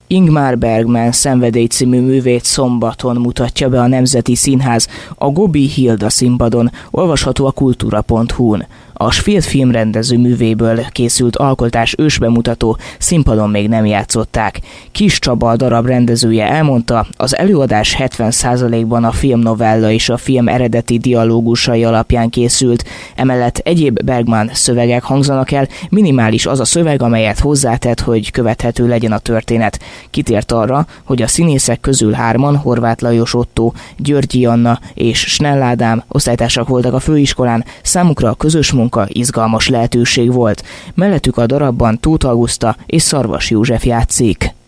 Ingmar Bergman Szenvedély című művét szombaton mutatja be a Nemzeti Színház a Gobi Hilda színpadon, olvasható a kultúra.hu-n. A Svéd filmrendező művéből készült alkotás ősbemutató színpadon még nem játszották. Kis Csaba, a darab rendezője elmondta, az előadás 70%-ban a filmnovella és a film eredeti dialógusai alapján készült, emellett egyéb Bergman szövegek hangzanak el, minimális az a szöveg, amelyet hozzátett, hogy követhető legyen a történet. Kitért arra, hogy a színészek közül 3-an, Horváth Lajos Ottó, Györgyi Anna és Snell Ádám osztálytársak voltak a főiskolán, számukra a közös munka izgalmas lehetőség volt. Mellettük a darabban Tóth Auguszta és Szarvas József játszik.